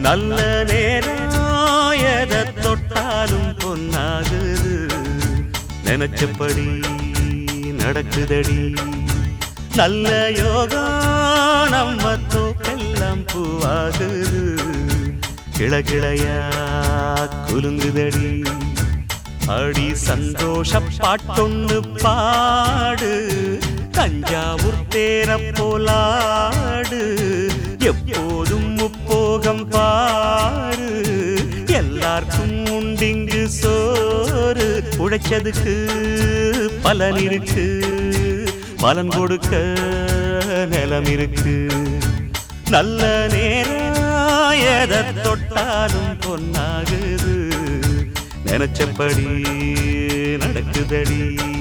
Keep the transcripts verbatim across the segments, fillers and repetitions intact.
நல்ல நேரம் எதை தொட்டாலும் பொன்னாகுது நினைச்சபடி நடக்குதடி நல்ல யோகம் நம்ம தோக்கெல்லாம் பூவாகுது கிளகிளையா குலுங்குதடி அடி சந்தோஷ பாட்டொன்னு பாடு தஞ்சாவூர் தேர போலாடு எப்போதும் முப்போகம் பாரு எல்லாருக்கும் உண்டிங்கு சோறு உழைச்சதுக்கு பலன் இருக்கு பலன் கொடுக்க நிலம் இருக்கு நல்ல நேரம் எதை தொட்டாலும் பொன்னாகுது நினைச்சபடி நடக்குதடி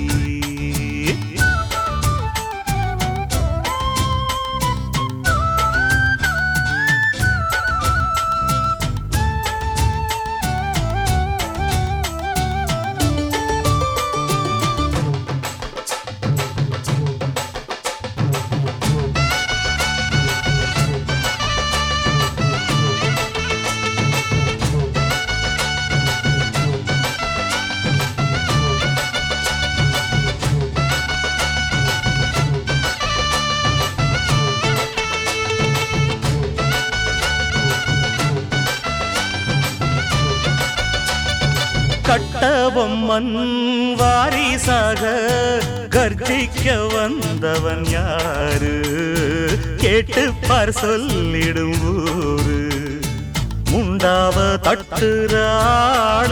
கட்டபொம்மன் வாரிசாக கர்ஜிக்க வந்தவன் யாரு கேட்டு பார் சொல்லிடும் ஊரு முண்டாவ தட்டுறாள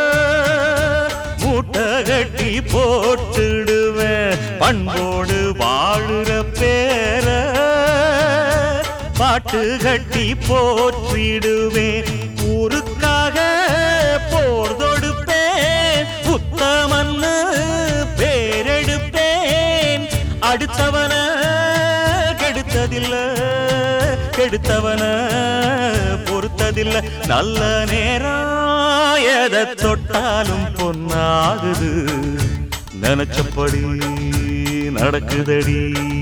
மூட்டை கட்டி போட்டுடுவேன் பண்போடு வாழுற பேர பாட்டு கட்டி போற்றிடுவேன் ஊருக்காக போர் தொடுப்பேன் உத்தமன்னு பேரெடுப்பேன் அடுத்தவன கெடுத்ததில்ல கெடுத்தவன பொறுத்ததில்ல நல்ல நேரம் எதை தொட்டாலும் பொன்னாகுது நினைச்சபடி நடக்குதடி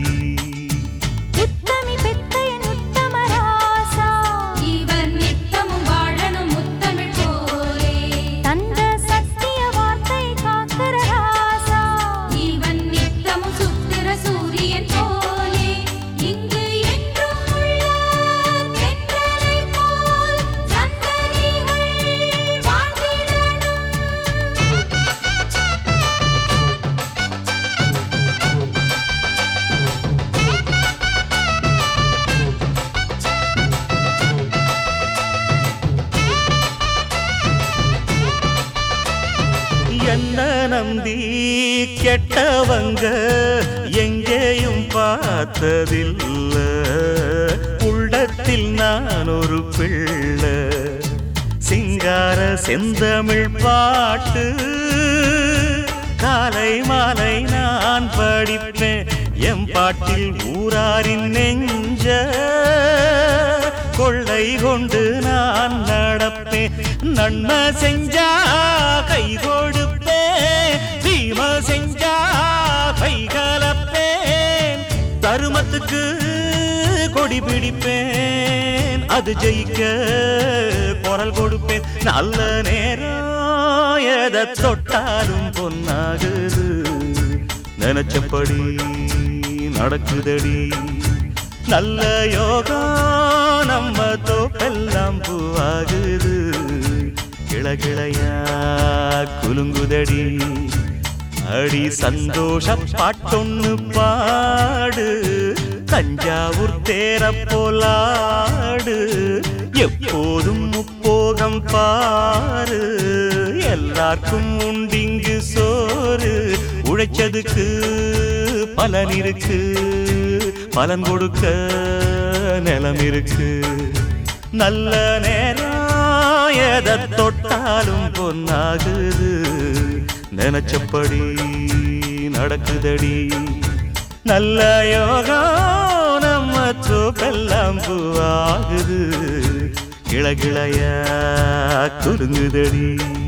என்ன நம்பி கெட்டவங்க எங்கேயும் பார்த்ததில்ல உள்ளத்தில் நான் ஒரு பிள்ளை சிங்கார செந்தமிழ் பாட்டு காலை மாலை நான் படிப்பேன் எம் பாட்டில் ஊராரின் நெஞ்ச கொள்ளை கொண்டு நான் நடப்பேன் நன்மை செஞ்சா கை கொடுப்பேன் தீமை செஞ்சா கை கலப்பேன் தருமத்துக்கு கொடி பிடிப்பேன் அது ஜெயிக்க குரல் கொடுப்பேன் நல்ல நேரம் எதை தொட்டாலும் பொன்னாகுது நினைச்சபடி நடக்குதடி நல்ல யோகம் நம்ம தோப்பெல்லாம் பூவாகுது கிளகிளையா குலுங்குதடி அடி சந்தோஷ பாட்டொன்னு பாடு தஞ்சாவூர் தேர போலாடு எப்போதும் முப்போகம் பாரு எல்லாருக்கும் உண்டிங்கு சோறு உழைச்சதுக்கு பலன் இருக்கு பலன் கொடுக்க நிலம் இருக்கு நல்ல நேரம் எதை தொட்டாலும் பொன்னாகுது நினைச்சபடி நடக்குதடி நல்ல யோகம் நம்ம தோப்பெல்லாம் பூவாகுது கிளகிளையா குலுங்குதடி